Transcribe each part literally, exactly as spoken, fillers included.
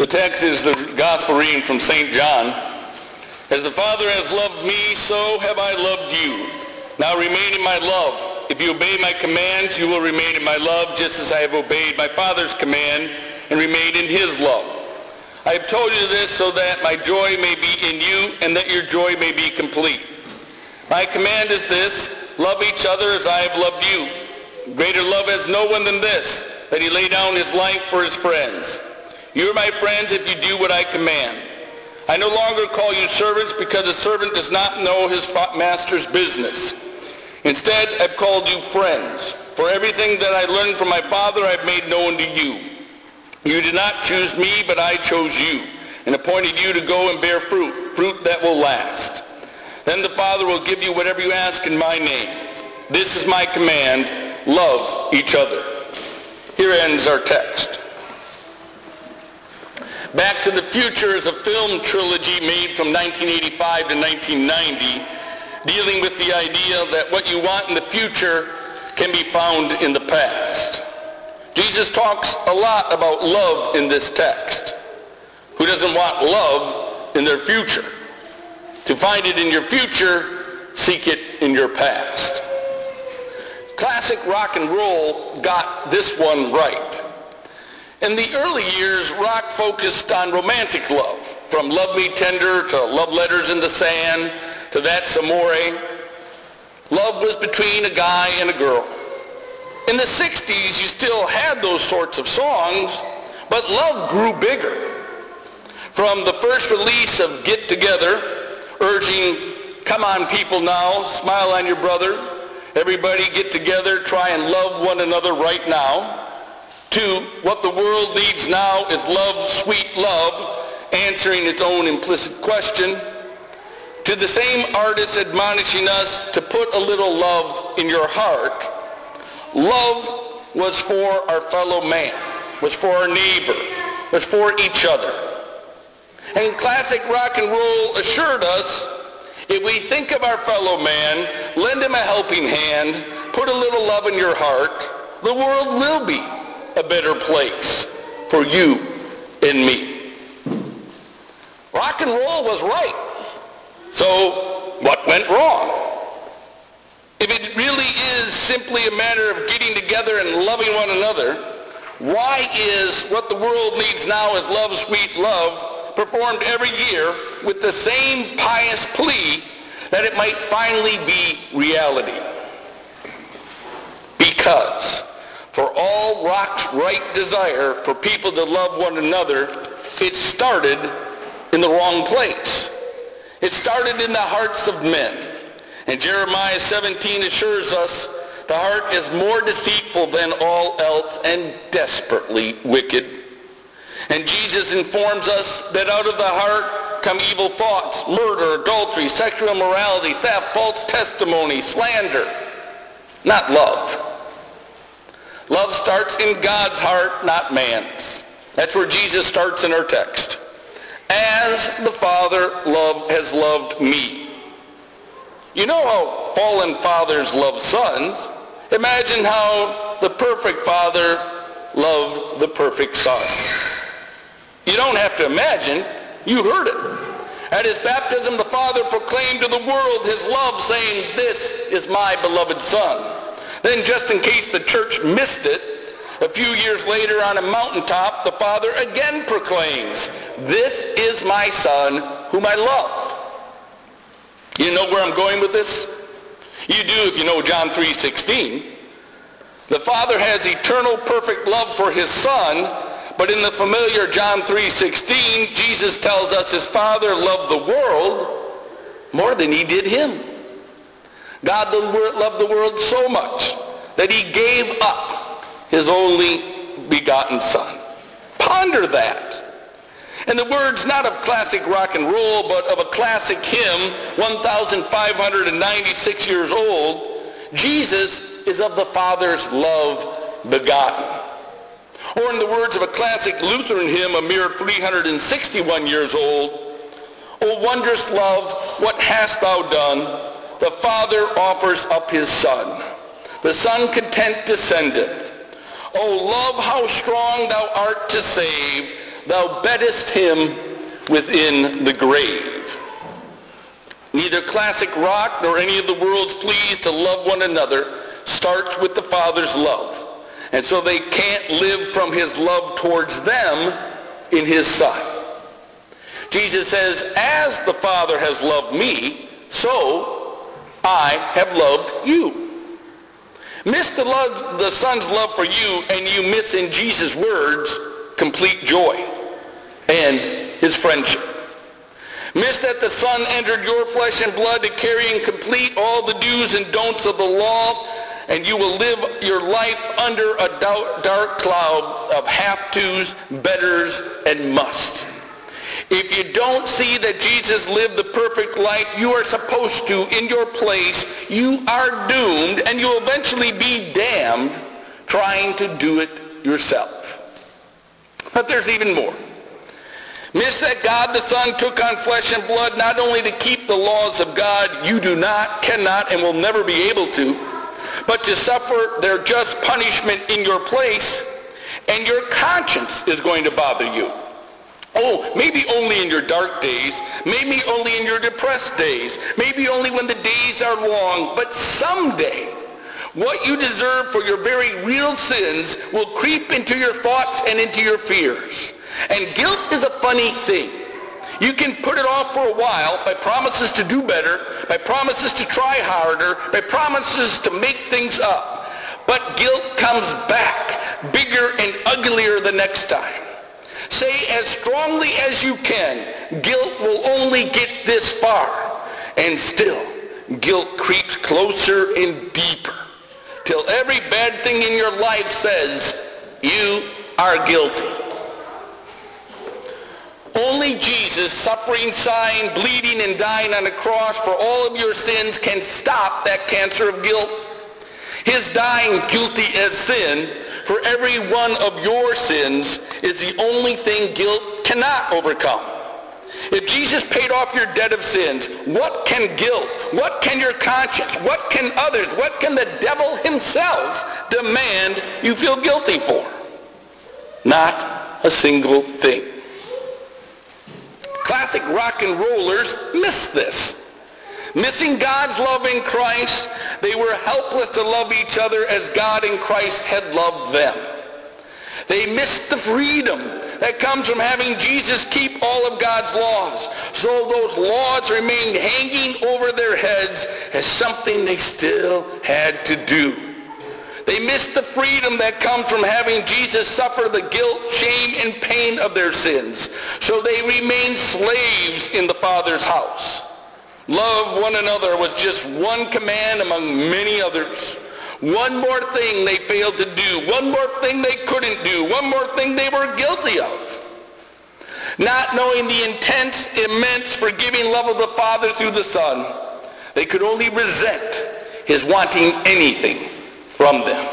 The text is the gospel reading from Saint John. As the Father has loved me, so have I loved you. Now remain in my love. If you obey my commands, you will remain in my love, just as I have obeyed my Father's command and remained in his love. I have told you this so that my joy may be in you and that your joy may be complete. My command is this: love each other as I have loved you. Greater love has no one than this, that he lay down his life for his friends. You are my friends if you do what I command. I no longer call you servants, because a servant does not know his master's business. Instead, I've called you friends. For everything that I learned from my Father I've made known to you. You did not choose me, but I chose you, and appointed you to go and bear fruit, fruit that will last. Then the Father will give you whatever you ask in my name. This is my command: love each other. Here ends our text. Back to the Future is a film trilogy made from nineteen eighty-five to nineteen ninety, dealing with the idea that what you want in the future can be found in the past. Jesus talks a lot about love in this text. Who doesn't want love in their future? To find it in your future, seek it in your past. Classic rock and roll got this one right. In the early years, rock focused on romantic love, from Love Me Tender to Love Letters in the Sand to That's Amore. Love was between a guy and a girl. In the sixties, you still had those sorts of songs, but love grew bigger. From the first release of Get Together, urging, come on people now, smile on your brother, everybody get together, try and love one another right now, to what the world needs now is love, sweet love, answering its own implicit question, to the same artist admonishing us to put a little love in your heart. Love was for our fellow man, was for our neighbor, was for each other. And classic rock and roll assured us, if we think of our fellow man, lend him a helping hand, put a little love in your heart, the world will be a better place for you and me. Rock and roll was right. So what went wrong? If it really is simply a matter of getting together and loving one another, why is What the World Needs Now is Love, Sweet Love performed every year with the same pious plea that it might finally be reality? Because for all rock's right desire for people to love one another, it started in the wrong place. It started in the hearts of men. And Jeremiah seventeen assures us the heart is more deceitful than all else and desperately wicked. And Jesus informs us that out of the heart come evil thoughts, murder, adultery, sexual immorality, theft, false testimony, slander, not love. Love starts in God's heart, not man's. That's where Jesus starts in our text. As the Father love, has loved me. You know how fallen fathers love sons. Imagine how the perfect father loved the perfect son. You don't have to imagine. You heard it. At his baptism, the Father proclaimed to the world his love, saying, "This is my beloved Son." Then, just in case the church missed it, a few years later on a mountaintop, the Father again proclaims, "This is my Son, whom I love." You know where I'm going with this? You do if you know John three sixteen. The Father has eternal perfect love for his Son, but in the familiar John three sixteen, Jesus tells us his Father loved the world more than he did him. God loved the world so much that he gave up his only begotten Son. Ponder that. And the words not of classic rock and roll, but of a classic hymn, one thousand five hundred ninety-six years old, Jesus is of the Father's love begotten. Or in the words of a classic Lutheran hymn, a mere three hundred sixty-one years old, "O wondrous love, what hast thou done? The Father offers up his Son. The Son content descendeth. O love, how strong thou art to save. thou beddest him within the grave. Neither classic rock nor any of the world's pleas to love one another starts with the Father's love. And so they can't live from his love towards them in his Son. Jesus says, as the Father has loved me, so I have loved you. Miss the love, the Son's love for you, and you miss in Jesus' words complete joy and his friendship. Miss that the Son entered your flesh and blood to carry and complete all the do's and don'ts of the law, and you will live your life under a dark cloud of have-tos, betters, and must. If you don't see that Jesus lived the perfect life you are supposed to in your place, you are doomed, and you'll eventually be damned trying to do it yourself. But there's even more. Miss that God the Son took on flesh and blood not only to keep the laws of God you do not, cannot, and will never be able to, but to suffer their just punishment in your place, and your conscience is going to bother you. Oh, maybe only in your dark days, maybe only in your depressed days, maybe only when the days are long, but someday what you deserve for your very real sins will creep into your thoughts and into your fears. And guilt is a funny thing. You can put it off for a while by promises to do better, by promises to try harder, by promises to make things up. But guilt comes back, bigger and uglier the next time. Say as strongly as you can, guilt will only get this far. And still, guilt creeps closer and deeper, till every bad thing in your life says, you are guilty. Only Jesus, suffering, sighing, bleeding, and dying on the cross for all of your sins can stop that cancer of guilt. His dying guilty as sin for every one of your sins is the only thing guilt cannot overcome. If Jesus paid off your debt of sins, what can guilt, what can your conscience, what can others, what can the devil himself demand you feel guilty for? Not a single thing. Classic rock and rollers miss this. Missing God's love in Christ, they were helpless to love each other as God in Christ had loved them. They missed the freedom that comes from having Jesus keep all of God's laws. So those laws remained hanging over their heads as something they still had to do. They missed the freedom that comes from having Jesus suffer the guilt, shame, and pain of their sins. So they remained slaves in the Father's house. Love one another was just one command among many others. One more thing they failed to do. One more thing they couldn't do. One more thing they were guilty of. Not knowing the intense, immense, forgiving love of the Father through the Son, they could only resent his wanting anything from them.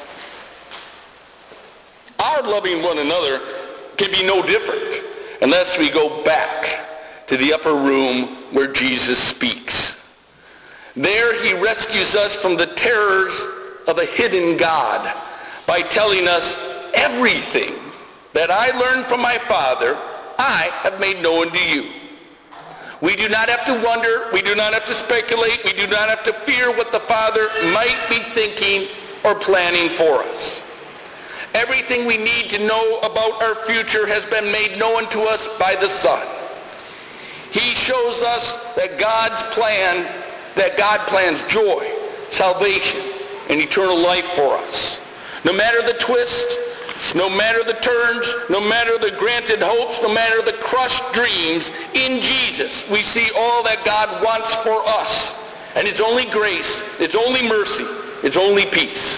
Our loving one another can be no different unless we go back to the upper room where Jesus speaks. There he rescues us from the terrors of a hidden God by telling us everything that I learned from my Father, I have made known to you. We do not have to wonder, we do not have to speculate, we do not have to fear what the Father might be thinking or planning for us. Everything we need to know about our future has been made known to us by the Son. He shows us that God's plan, that God plans joy, salvation, and eternal life for us. No matter the twist, no matter the turns, no matter the granted hopes, no matter the crushed dreams, in Jesus we see all that God wants for us. And it's only grace, it's only mercy, it's only peace.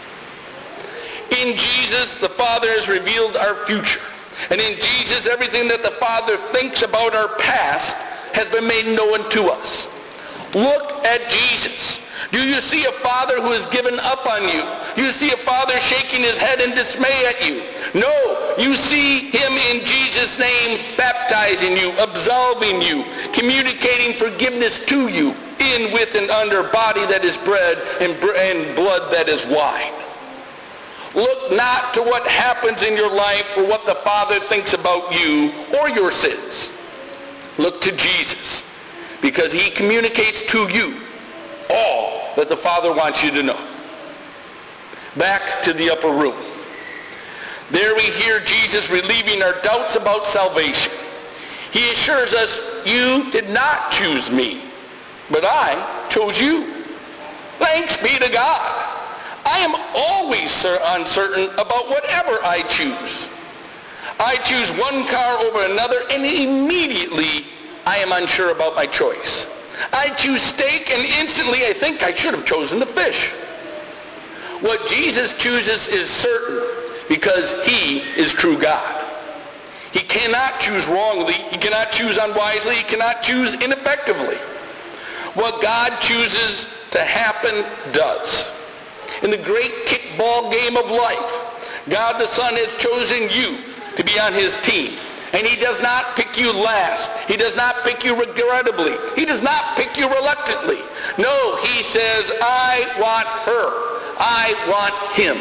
In Jesus, the Father has revealed our future. And in Jesus, everything that the Father thinks about our past has been made known to us. Look at Jesus. Do you see a Father who has given up on you? Do you see a Father shaking his head in dismay at you? No, you see him in Jesus' name baptizing you, absolving you, communicating forgiveness to you, in, with, and under body that is bread and, and blood that is wine. Look not to what happens in your life or what the Father thinks about you or your sins. Look to Jesus, because he communicates to you all that the Father wants you to know. Back to the upper room. There we hear Jesus relieving our doubts about salvation. He assures us, you did not choose me, but I chose you. Thanks be to God. I am always uncertain about whatever I choose. I choose one car over another, and immediately I am unsure about my choice. I choose steak, and instantly I think I should have chosen the fish. What Jesus chooses is certain, because he is true God. He cannot choose wrongly. He cannot choose unwisely. He cannot choose ineffectively. What God chooses to happen does. In the great kickball game of life, God the Son has chosen you to be on his team. And he does not pick you last. He does not pick you regrettably. He does not pick you reluctantly. No, he says, I want her. I want him.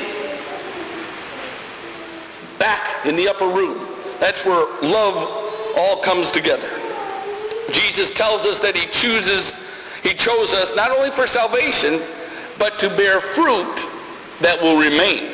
Back in the upper room, that's where love all comes together. Jesus tells us that he chooses, he chose us not only for salvation, but to bear fruit that will remain.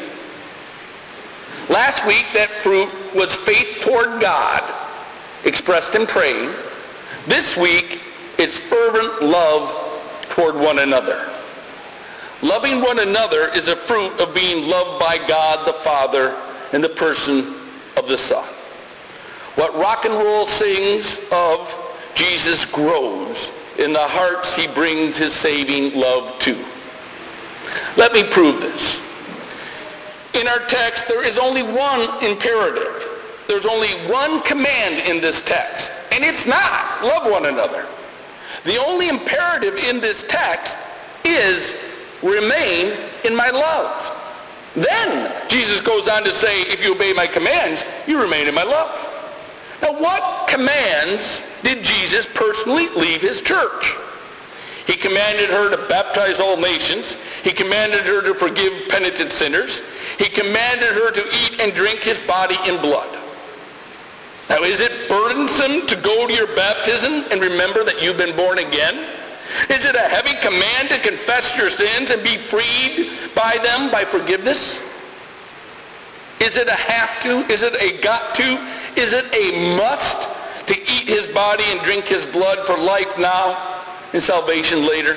Last week, that fruit was faith toward God, expressed in praying. This week, it's fervent love toward one another. Loving one another is a fruit of being loved by God the Father in the person of the Son. What rock and roll sings of, Jesus grows in the hearts he brings his saving love to. Let me prove this. In our text, there is only one imperative. There's only one command in this text, and it's not love one another. The only imperative in this text is remain in my love. Then Jesus goes on to say, if you obey my commands, you remain in my love. Now, what commands did Jesus personally leave his church? He commanded her to baptize all nations. He commanded her to forgive penitent sinners. He commanded her to eat and drink his body and blood. Now, is it burdensome to go to your baptism and remember that you've been born again? Is it a heavy command to confess your sins and be freed by them by forgiveness? Is it a have to? Is it a got to? Is it a must to eat his body and drink his blood for life now and salvation later?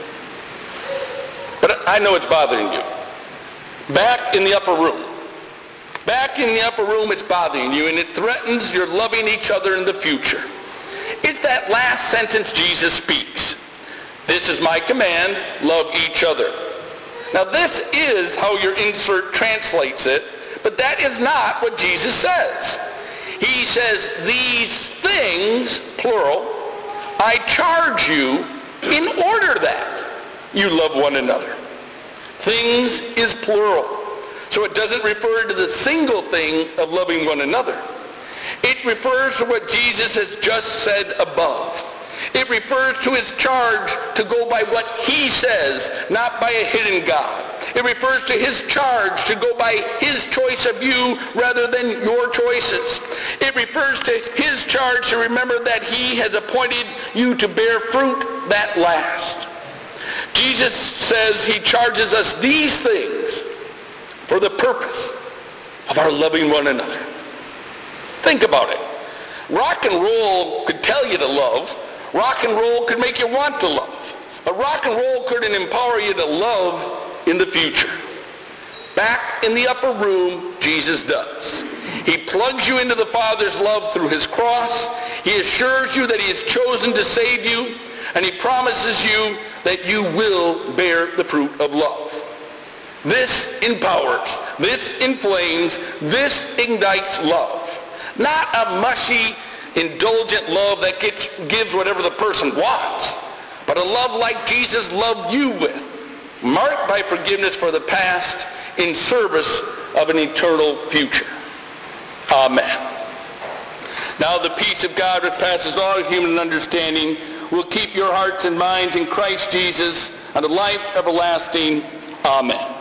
But I know it's bothering you. Back in the upper room. Back in the upper room, it's bothering you, and it threatens your loving each other in the future. It's that last sentence Jesus speaks. This is my command, love each other. Now this is how your insert translates it, but that is not what Jesus says. He says, these things, plural, I charge you in order that you love one another. Things is plural. So it doesn't refer to the single thing of loving one another. It refers to what Jesus has just said above. It refers to his charge to go by what he says, not by a hidden God. It refers to his charge to go by his choice of you rather than your choices. It refers to his charge to remember that he has appointed you to bear fruit that lasts. Jesus says he charges us these things for the purpose of our loving one another. Think about it. Rock and roll could tell you to love. Rock and roll could make you want to love. But rock and roll couldn't empower you to love in the future. Back in the upper room, Jesus does. He plugs you into the Father's love through his cross. He assures you that he has chosen to save you. And he promises you that you will bear the fruit of love. This empowers, this inflames, this ignites love. Not a mushy, indulgent love that gets, gives whatever the person wants, but a love like Jesus loved you with, marked by forgiveness for the past in service of an eternal future. Amen. Now the peace of God which passes all human understanding will keep your hearts and minds in Christ Jesus unto life everlasting. Amen.